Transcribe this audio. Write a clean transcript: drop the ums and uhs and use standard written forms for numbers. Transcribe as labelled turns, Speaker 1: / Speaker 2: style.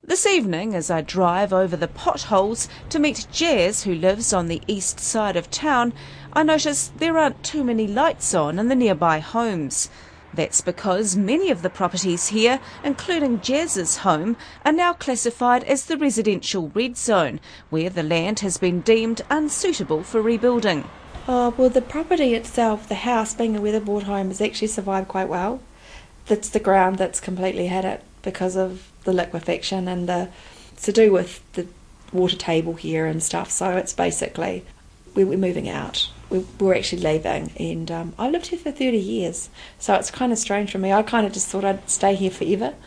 Speaker 1: This evening, as I drive over the potholes to meet Jez, who lives on the east side of town, I notice there aren't too many lights on in the nearby homes. That's because many of the properties here, including Jez's home, are now classified as the residential red zone, where the land has been deemed unsuitable for rebuilding.
Speaker 2: Oh, well, the property itself, the house being a weatherboard home, has actually survived quite well. It's the ground that's completely had it because of the liquefaction and it's to do with the water table here and stuff. So it's basically, we're moving out. We're actually leaving, and I lived here for 30 years. So it's kind of strange for me. I kind of just thought I'd stay here forever.